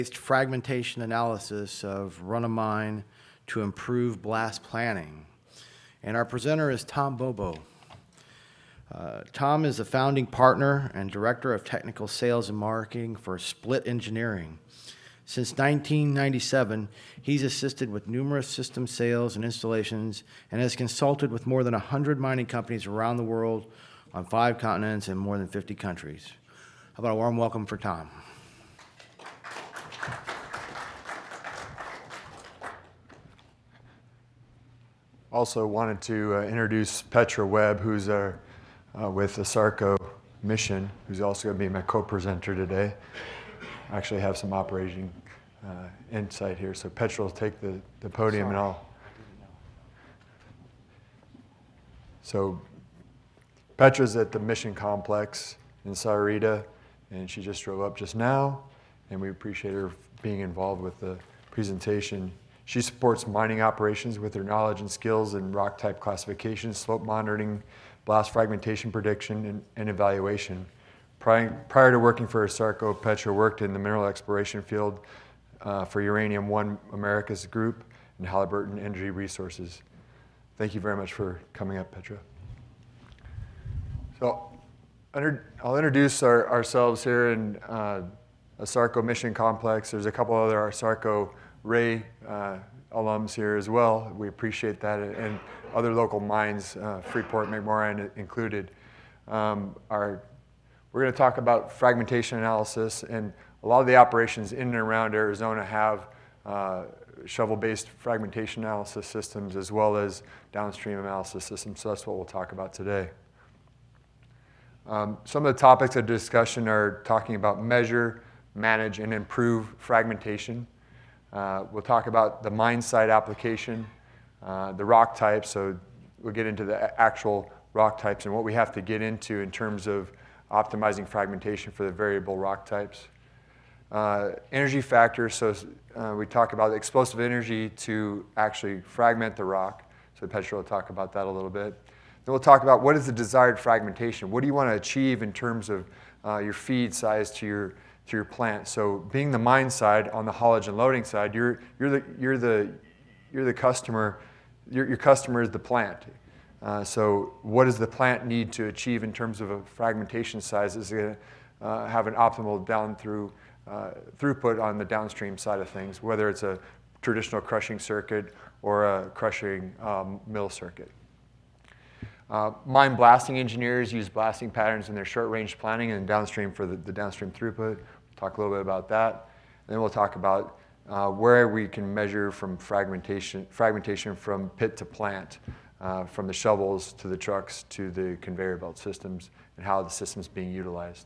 fragmentation analysis of run-of-mine to improve blast planning. And our presenter is Tom Bobo. Tom is a founding partner and director of technical sales and marketing for Split Engineering. Since 1997, he's assisted with numerous system sales and installations and has consulted with more than 100 mining companies around the world on 5 continents and more than 50 countries. How about a warm welcome for Tom? Also wanted to introduce Petra Webb, who's with the ASARCO mission, who's also going to be my co-presenter today. I actually have some operating insight here, so Petra will take the podium. Sorry. And I'll. So Petra's at the Mission Complex in Sahuarita, and she just drove up just now, and we appreciate her being involved with the presentation. She supports mining operations with her knowledge and skills in rock type classification, slope monitoring, blast fragmentation prediction, and evaluation. Prior to working for ASARCO, Petra worked in the mineral exploration field for Uranium One Americas Group and Halliburton Energy Resources. Thank you very much for coming up, Petra. So I'll introduce ourselves here in ASARCO Mission Complex. There's a couple other ASARCO Ray alums here as well. We appreciate that, and other local mines, Freeport, McMoran included. We're going to talk about fragmentation analysis, and a lot of the operations in and around Arizona have shovel-based fragmentation analysis systems as well as downstream analysis systems, so that's what we'll talk about today. Some of the topics of discussion are talking about measure, manage, and improve fragmentation. We'll talk about the mine site application, the rock types, so we'll get into the actual rock types and what we have to get into in terms of optimizing fragmentation for the variable rock types. Energy factors, so we talk about explosive energy to actually fragment the rock, so Petra will talk about that a little bit. Then we'll talk about what is the desired fragmentation. What do you want to achieve in terms of your feed size to your plant? So being the mine side, on the haulage and loading side, you're the customer. Your customer is the plant. So what does the plant need to achieve in terms of a fragmentation size? Is it going to have an optimal throughput on the downstream side of things, whether it's a traditional crushing circuit or a crushing mill circuit? Mine blasting engineers use blasting patterns in their short-range planning and downstream for the downstream throughput. We'll talk a little bit about that. And then we'll talk about where we can measure from fragmentation from pit to plant, from the shovels to the trucks to the conveyor belt systems, and how the system's being utilized.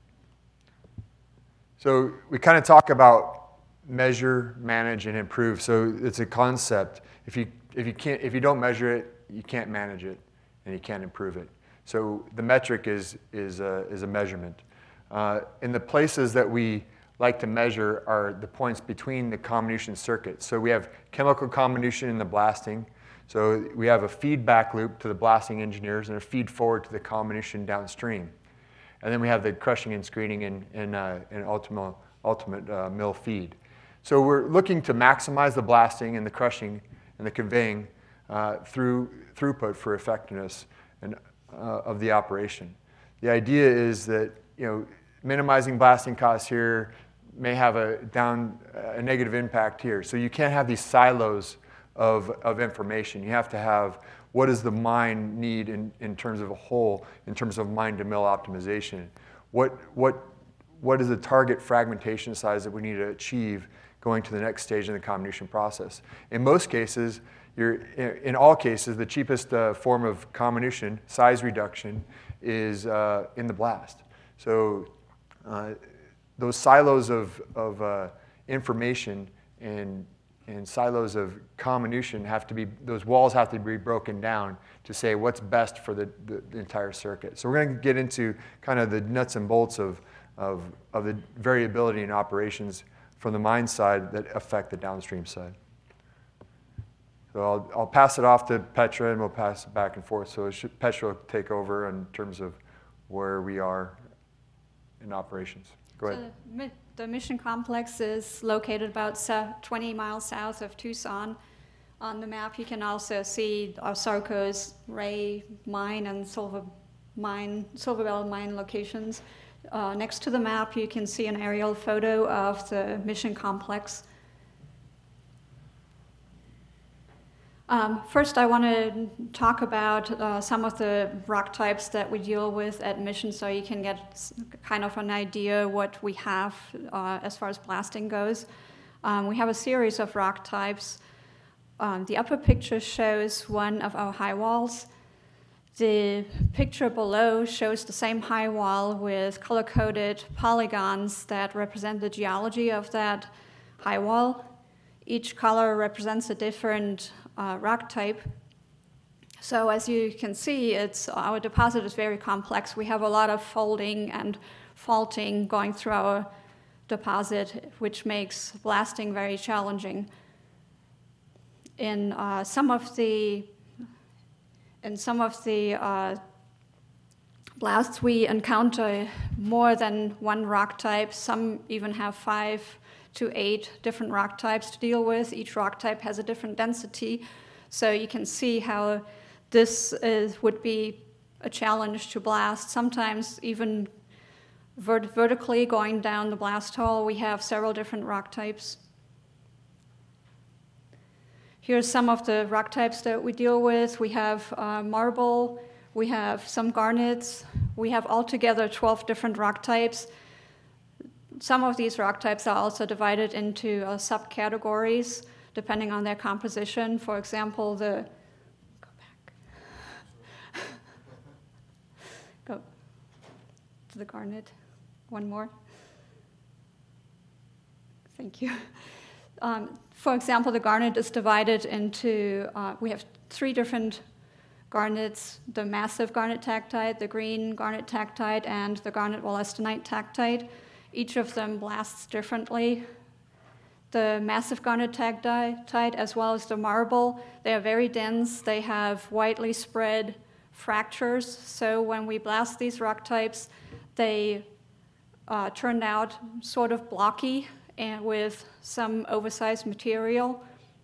So we kind of talk about measure, manage, and improve. So it's a concept. If you don't measure it, you can't manage it, and you can't improve it. So the metric is a measurement. In the places that we like to measure are the points between the comminution circuits. So we have chemical comminution in the blasting. So we have a feedback loop to the blasting engineers and a feed forward to the comminution downstream. And then we have the crushing and screening and ultimate mill feed. So we're looking to maximize the blasting and the crushing and the conveying through throughput for effectiveness of the operation. The idea is that minimizing blasting costs here may have a negative impact here. So you can't have these silos of information. You have to have what does the mine need in terms of a whole, in terms of mine-to-mill optimization. What is the target fragmentation size that we need to achieve going to the next stage in the comminution process? In most cases, in all cases, the cheapest form of comminution, size reduction, is in the blast. So those silos of information and silos of comminution those walls have to be broken down to say what's best for the entire circuit. So we're going to get into kind of the nuts and bolts of the variability in operations from the mine side that affect the downstream side. So I'll pass it off to Petra, and we'll pass it back and forth. So Petra will take over in terms of where we are in operations. Go ahead. So The mission complex is located about 20 miles south of Tucson. On the map, you can also see Sarco's Ray Mine and Silver Bell Mine locations. Next to the map, you can see an aerial photo of the mission complex. First, I want to talk about some of the rock types that we deal with at Mission, so you can get kind of an idea what we have as far as blasting goes. We have a series of rock types. The upper picture shows one of our high walls. The picture below shows the same high wall with color-coded polygons that represent the geology of that high wall. Each color represents a different rock type. So as you can see, our deposit is very complex. We have a lot of folding and faulting going through our deposit, which makes blasting very challenging. In some of the blasts, we encounter more than one rock type. Some even have 5 to 8 different rock types to deal with. Each rock type has a different density. So you can see how this would be a challenge to blast. Sometimes even vertically going down the blast hole, we have several different rock types. Here's some of the rock types that we deal with. We have marble, we have some garnets, we have altogether 12 different rock types. Some of these rock types are also divided into subcategories depending on their composition. For example, go to the garnet. One more. Thank you. For example, the garnet is divided into, we have 3 different garnets: the massive garnet taktite, the green garnet taktite, and the garnet wollastonite taktite. Each of them blasts differently. The massive garnet taktite, as well as the marble, they are very dense. They have widely spread fractures. So when we blast these rock types, they turn out sort of blocky and with some oversized material.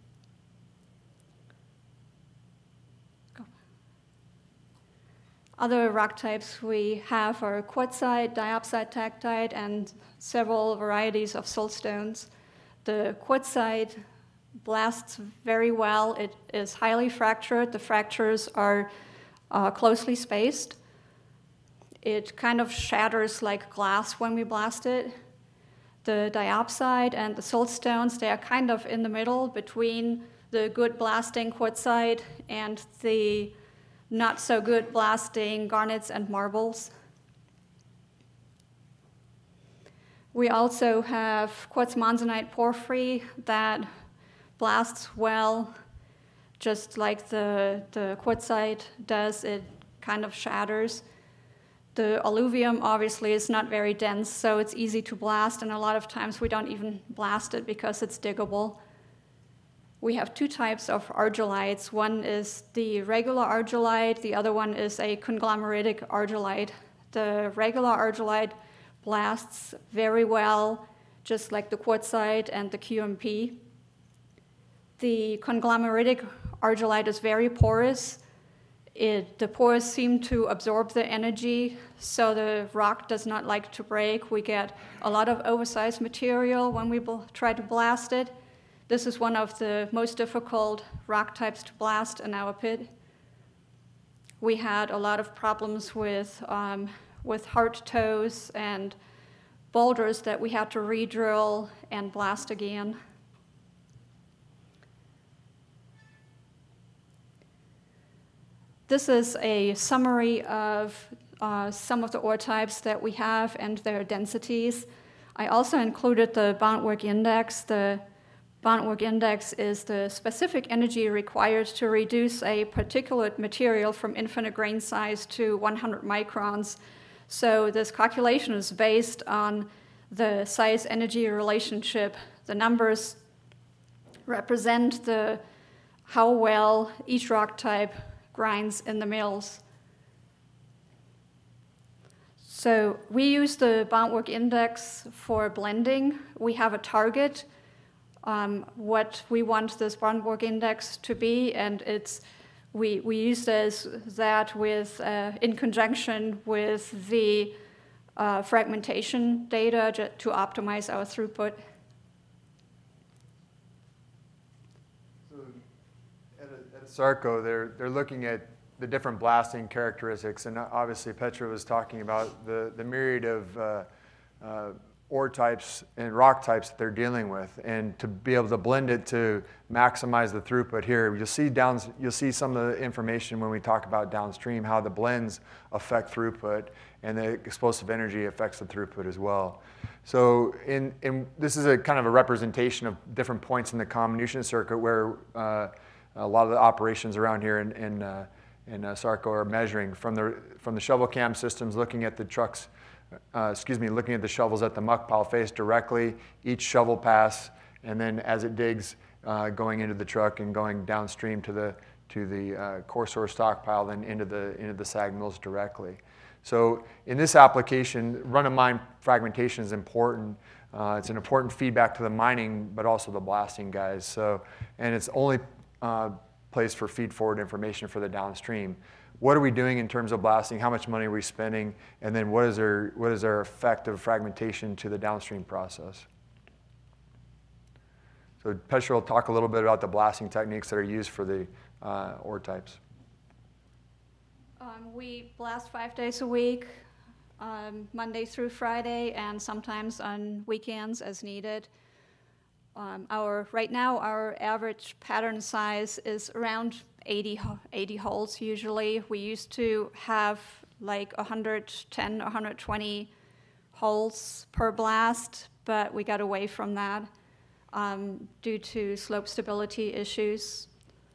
Other rock types we have are quartzite, diopside taktite, and several varieties of siltstones. The quartzite blasts very well. It is highly fractured. The fractures are closely spaced. It kind of shatters like glass when we blast it. The diopside and the siltstones, they are kind of in the middle between the good blasting quartzite and the not so good blasting garnets and marbles. We also have quartz monzonite porphyry that blasts well, just like the quartzite does. It kind of shatters. The alluvium obviously is not very dense, so it's easy to blast, and a lot of times we don't even blast it because it's diggable. We have 2 types of argillites. One is the regular argillite, the other one is a conglomeratic argillite. The regular argillite blasts very well, just like the quartzite and the QMP. The conglomeratic argillite is very porous. The pores seem to absorb the energy, so the rock does not like to break. We get a lot of oversized material when we try to blast it. This is one of the most difficult rock types to blast in our pit. We had a lot of problems with hard toes and boulders that we had to re-drill and blast again. This is a summary of some of the ore types that we have and their densities. I also included the Bondwork Index. The Bondwork Index is the specific energy required to reduce a particulate material from infinite grain size to 100 microns. So this calculation is based on the size-energy relationship. The numbers represent how well each rock type grinds in the mills. So we use the Bondwork Index for blending. We have a target, what we want this Bondwork Index to be, and we use that with in conjunction with the fragmentation data to optimize our throughput. So at ASARCO, they're looking at the different blasting characteristics, and obviously Petra was talking about the myriad of ore types and rock types that they're dealing with, and to be able to blend it to maximize the throughput here. You'll see some of the information when we talk about downstream, how the blends affect throughput, and the explosive energy affects the throughput as well. So this is a kind of a representation of different points in the comminution circuit where a lot of the operations around here in ASARCO are measuring from the shovel cam systems, looking at the trucks, looking at the shovels at the muck pile face directly, each shovel pass, and then as it digs, going into the truck and going downstream to the coarse ore stockpile, then into the SAG mills directly. So in this application, run-of-mine fragmentation is important. It's an important feedback to the mining, but also the blasting guys. So, and it's only place for feed-forward information for the downstream. What are we doing in terms of blasting? How much money are we spending? And then what is our effect of fragmentation to the downstream process? So Petra will talk a little bit about the blasting techniques that are used for the ore types. We blast 5 days a week, Monday through Friday, and sometimes on weekends as needed. Right now, our average pattern size is around 80 holes usually. We used to have like 110 or 120 holes per blast, but we got away from that due to slope stability issues.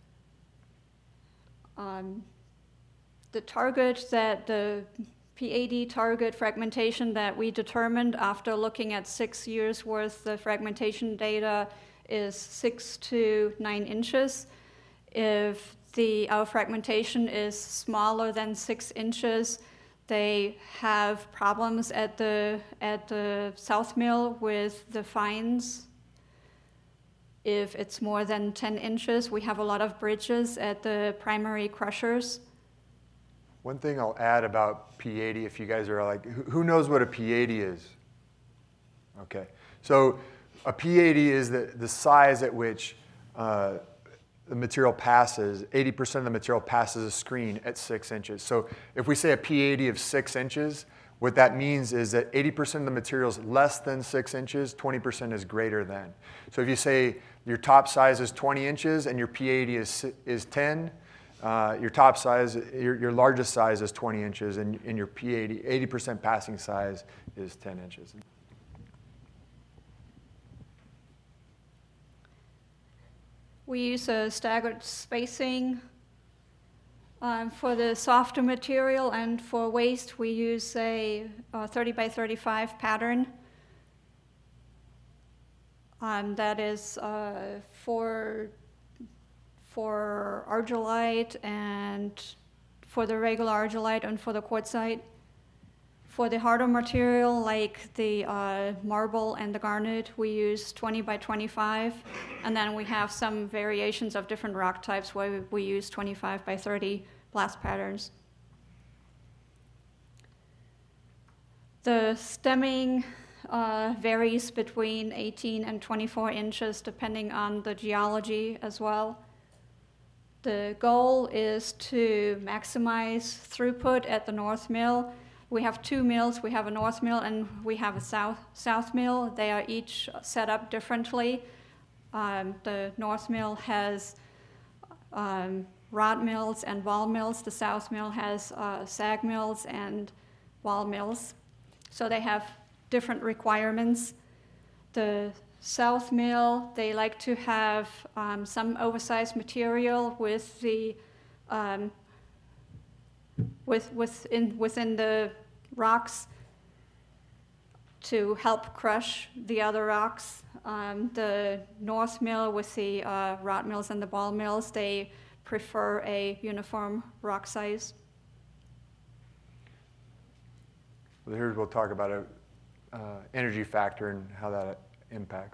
The target the PAD target fragmentation that we determined after looking at 6 years worth of fragmentation data is 6 to 9 inches. If our fragmentation is smaller than 6 inches, they have problems at the south mill with the fines. If it's more than 10 inches, we have a lot of bridges at the primary crushers. One thing I'll add about P80, if you guys are like, who knows what a P80 is? Okay, so a P80 is the size at which the material passes, 80% of the material passes a screen at 6 inches. So if we say a P80 of 6 inches, what that means is that 80% of the material is less than 6 inches, 20% is greater than. So if you say your top size is 20 inches and your P80 is 10, your top size, your largest size is 20 inches, and your P80, 80% passing size is 10 inches. We use a staggered spacing for the softer material, and for waste we use a 30 by 35 pattern. That is for argillite and for the regular argillite and for the quartzite. For the harder material like the marble and the garnet, we use 20 by 25, and then we have some variations of different rock types where we use 25 by 30 blast patterns. The stemming varies between 18 and 24 inches depending on the geology as well. The goal is to maximize throughput at the north mill. We have 2 mills. We have a north mill and we have a south mill. They are each set up differently. The north mill has rod mills and ball mills. The south mill has SAG mills and ball mills. So they have different requirements. The south mill, they like to have some oversized material with the within the rocks to help crush the other rocks. The north mill with the rod mills and the ball mills, they prefer a uniform rock size. So here we'll talk about a energy factor and how that impacts.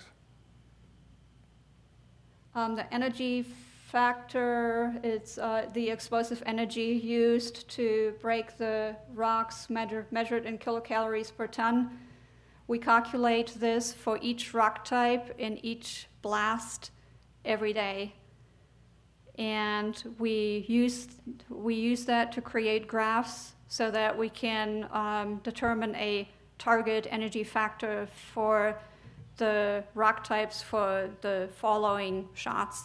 The energy factor, it's the explosive energy used to break the rocks measured in kilocalories per ton. We calculate this for each rock type in each blast every day. And we use that to create graphs so that we can determine a target energy factor for the rock types for the following shots.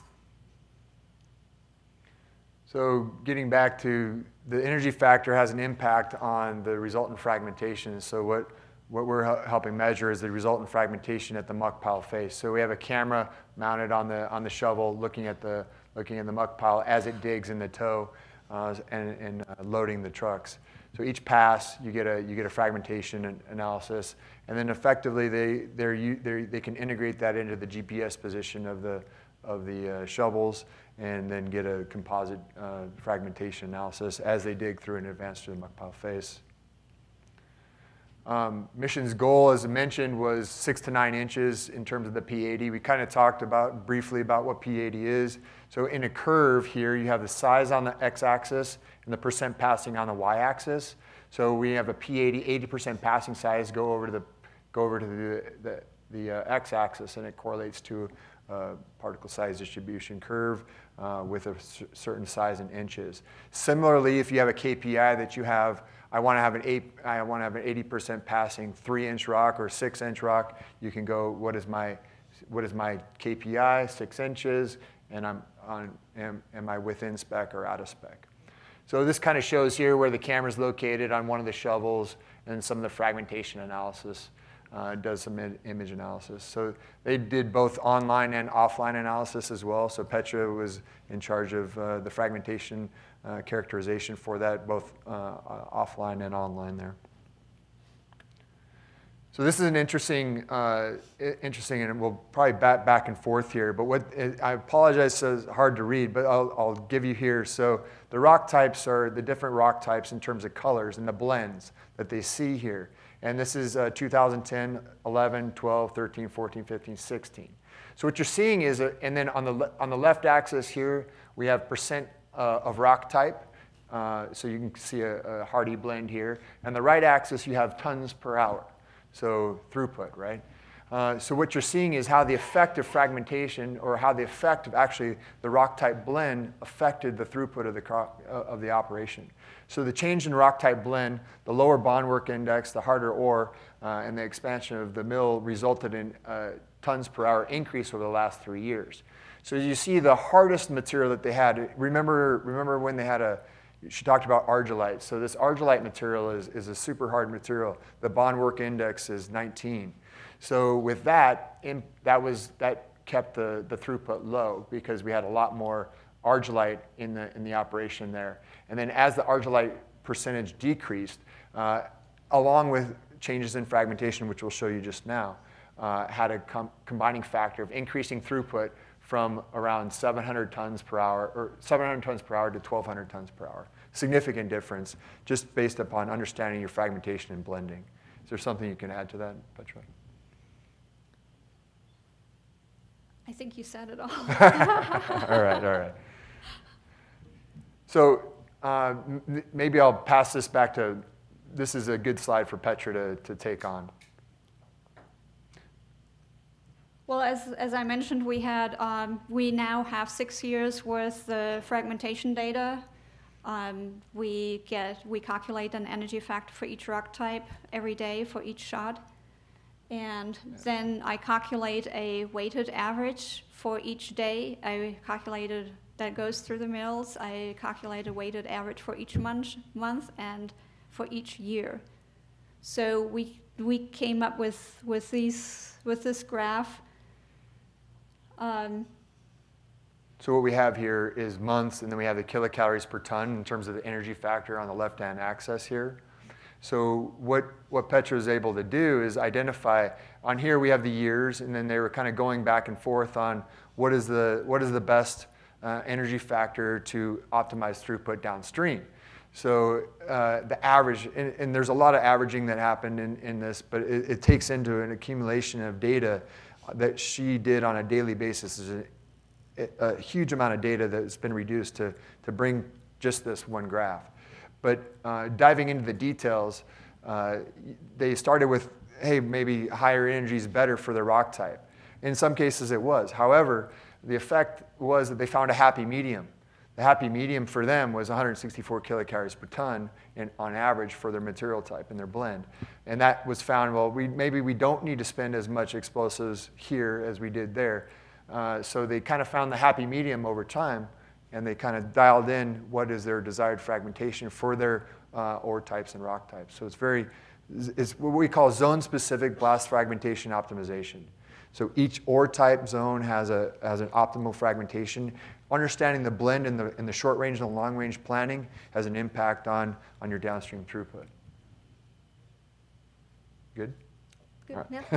So getting back to the energy factor has an impact on the resultant fragmentation. So what we're helping measure is the resultant fragmentation at the muck pile face. So we have a camera mounted on the shovel looking at the muck pile as it digs in the toe and loading the trucks. So each pass, you get a fragmentation analysis, and then effectively they can integrate that into the GPS position of the shovels, and then get a composite fragmentation analysis as they dig through and advance through the muck pile face. Mission's goal, as I mentioned, was 6 to 9 inches in terms of the P80. We kind of talked briefly about what P80 is. So in a curve here, you have the size on the x-axis and the percent passing on the y-axis. So we have a P80, 80% passing size go over to the x-axis, and it correlates to a particle size distribution curve with a certain size in inches. Similarly, if you have a KPI that you have, I want to have an 80% passing 3-inch rock or 6-inch rock, you can go, what is my KPI, 6 inches, and am I within spec or out of spec? So this kind of shows here where the camera's located on one of the shovels, and some of the fragmentation analysis does some image analysis. So they did both online and offline analysis as well. So Petra was in charge of the fragmentation characterization for that, both offline and online there. So this is an interesting, and we'll probably bat back and forth here, but I apologize, it's hard to read, but I'll give you here. So the rock types are the different rock types in terms of colors and the blends that they see here. And this is 2010, 11, 12, 13, 14, 15, 16. So what you're seeing is, and then on the left axis here, we have percent of rock type. So you can see a Hardy blend here. And the right axis, you have tons per hour. So throughput, right? So what you're seeing is how the effect of fragmentation, or how the effect of actually the rock type blend affected the throughput of the operation. So the change in rock type blend, the lower bond work index, the harder ore, and the expansion of the mill resulted in tons per hour increase over the last 3 years. So you see the hardest material that they had. Remember when they had she talked about argillite. So this argillite material is a super hard material. The bond work index is 19. So with that kept the throughput low, because we had a lot more argillite in the operation there. And then as the argillite percentage decreased, along with changes in fragmentation, which we'll show you just now, had a combining factor of increasing throughput from around 700 tons per hour to 1,200 tons per hour. Significant difference, just based upon understanding your fragmentation and blending. Is there something you can add to that, Petra? I think you said it all. All right. So maybe I'll pass this back to, this is a good slide for Petra to take on. Well, as I mentioned, we now have 6 years worth of fragmentation data. We calculate an energy factor for each rock type every day for each shot. And then I calculate a weighted average for each day. I calculated that goes through the mills. I calculate a weighted average for each month and for each year. So we came up with this graph. So what we have here is months, and then we have the kilocalories per ton in terms of the energy factor on the left-hand axis here. So what Petra is able to do is identify, on here we have the years, and then they were kind of going back and forth on what is the best energy factor to optimize throughput downstream. So the average, and there's a lot of averaging that happened in this, but it takes into an accumulation of data that she did on a daily basis. There's a huge amount of data that's been reduced to bring just this one graph. But diving into the details, they started with, hey, maybe higher energy is better for the rock type. In some cases it was. However, the effect was that they found a happy medium. The happy medium for them was 164 kilocalories per ton on average for their material type in their blend. And that was found, well, maybe we don't need to spend as much explosives here as we did there. So they kind of found the happy medium over time, and they kind of dialed in what is their desired fragmentation for their ore types and rock types. So it's what we call zone-specific blast fragmentation optimization. So each ore type zone has an optimal fragmentation. Understanding the blend in the short range and the long range planning has an impact on your downstream throughput. Good? Good, All right.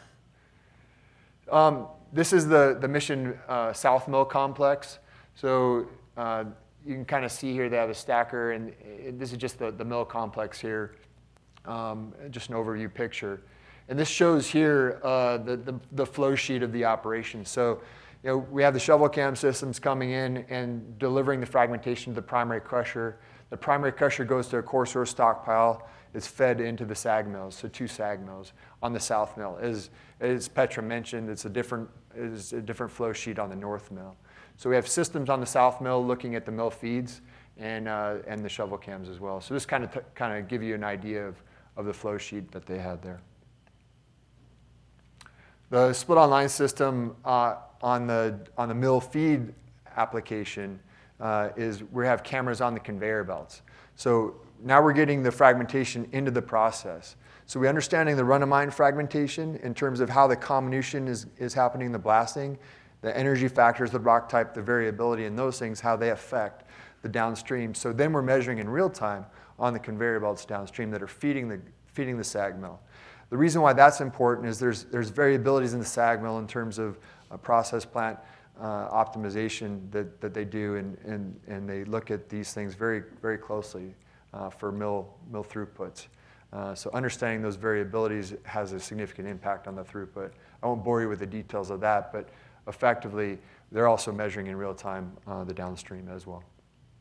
yeah. This is the Mission South Mill complex. So you can kind of see here they have a stacker, and this is just the mill complex here, just an overview picture. And this shows here the flow sheet of the operation. So we have the shovel cam systems coming in and delivering the fragmentation to the primary crusher. The primary crusher goes to a coarse ore stockpile. It's fed into the SAG mills, so 2 SAG mills on the south mill. As Petra mentioned, it's a different flow sheet on the north mill. So we have systems on the south mill looking at the mill feeds and the shovel cams as well. So this kind of give you an idea of the flow sheet that they had there. The split online system on the mill feed application is we have cameras on the conveyor belts. So now we're getting the fragmentation into the process. So we're understanding the run-of-mine fragmentation in terms of how the comminution is happening in the blasting, the energy factors, the rock type, the variability, and those things, how they affect the downstream. So then we're measuring in real time on the conveyor belts downstream that are feeding the SAG mill. The reason why that's important is there's variabilities in the SAG mill in terms of process plant optimization that they do, and they look at these things very, very closely for mill throughputs. So understanding those variabilities has a significant impact on the throughput. I won't bore you with the details of that, but effectively, they're also measuring in real time the downstream as well.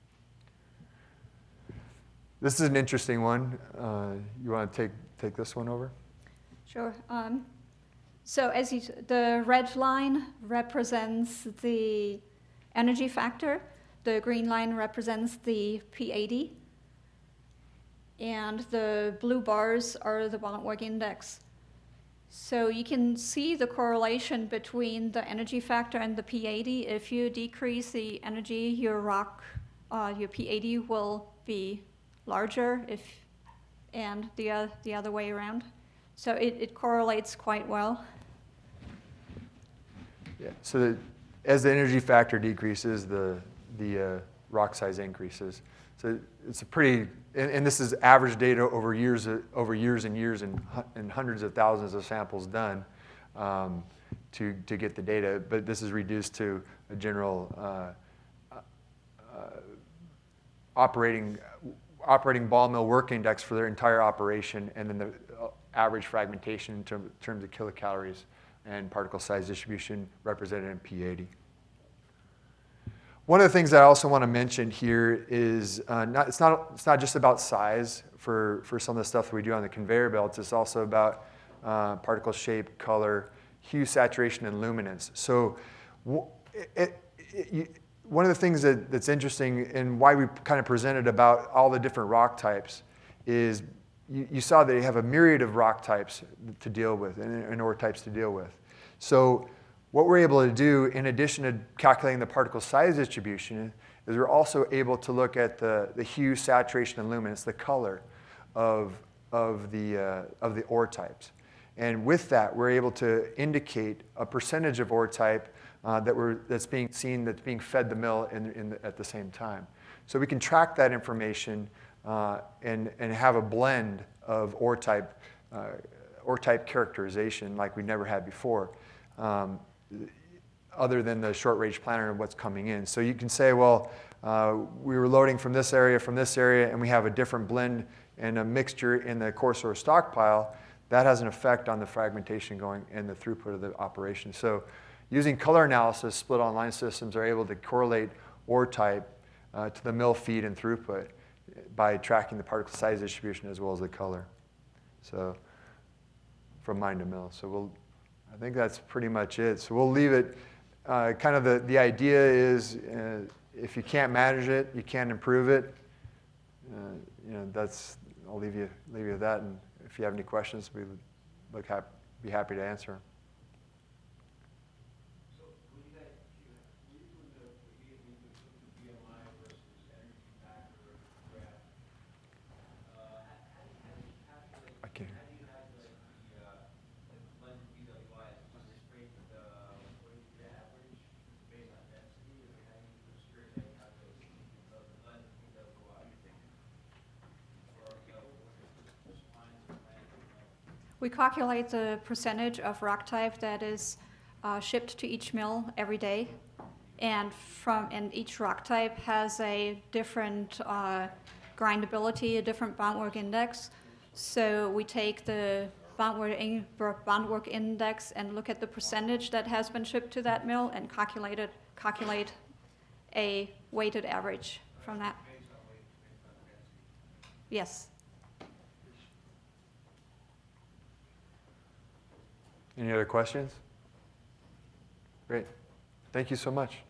This is an interesting one. You want to take this one over? Sure. So the red line represents the energy factor. The green line represents the P80. And the blue bars are the bond work index. So you can see the correlation between the energy factor and the P80. If you decrease the energy, your P80 will be larger, and the other way around. So it correlates quite well. Yeah. So as the energy factor decreases, the rock size increases. So it's a pretty, and this is average data over years and years, and hundreds of thousands of samples done to get the data. But this is reduced to a general operating ball mill work index for their entire operation, and then the average fragmentation in terms of kilocalories and particle size distribution represented in P80. One of the things that I also want to mention here is it's not just about size for some of the stuff that we do on the conveyor belts. It's also about particle shape, color, hue, saturation, and luminance. So one of the things that's interesting and why we kind of presented about all the different rock types is you saw that you have a myriad of rock types to deal with and ore types to deal with. So what we're able to do, in addition to calculating the particle size distribution, is we're also able to look at the hue, saturation, and luminance, the color of the ore types. And with that, we're able to indicate a percentage of ore type that's being seen, that's being fed the mill at the same time. So we can track that information and have a blend of ore type characterization like we never had before. other than the short-range planner and what's coming in. So you can say, well, we were loading from this area, and we have a different blend and a mixture in the core source stockpile. That has an effect on the fragmentation going and the throughput of the operation. So using color analysis, split online systems are able to correlate ore type to the mill feed and throughput by tracking the particle size distribution as well as the color. So from mine to mill. So I think that's pretty much it. So we'll leave it, kind of the idea is if you can't manage it, you can't improve it. I'll leave you with that. And if you have any questions, we would be happy to answer them. So when you guys, when you're doing the BMI versus energy factor graph, how do you calculate? I can't. How do you have the blended BWI? Is it just straight what is the average based on density, or how do you do a straight calculation of the blended BWI? We calculate the percentage of rock type that is shipped to each mill every day, and each rock type has a different grindability, a different bondwork index. So we take the bondwork index and look at the percentage that has been shipped to that mill and calculate a weighted average from that. Yes. Any other questions? Great. Thank you so much.